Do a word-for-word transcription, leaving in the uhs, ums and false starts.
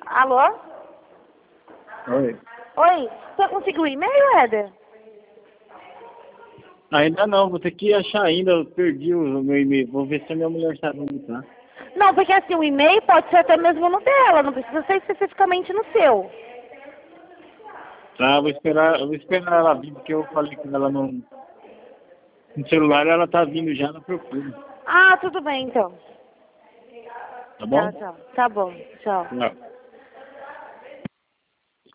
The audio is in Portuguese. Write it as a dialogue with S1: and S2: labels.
S1: Alô?
S2: Oi.
S1: Oi, você conseguiu o e-mail, Éder?
S2: Ainda não, vou ter que achar ainda, eu perdi o meu e-mail. Vou ver se a minha mulher sabe onde tá.
S1: Não, porque assim, o e-mail pode ser até mesmo no dela, não precisa ser especificamente no seu.
S2: Tá, vou esperar, eu vou esperar ela vir, porque eu falei com ela no, no celular, ela tá vindo já, ela procura.
S1: Ah, tudo bem então.
S2: Tá
S1: Tchau,
S2: bom?
S1: tchau. Tá bom, tchau.
S2: Tchau.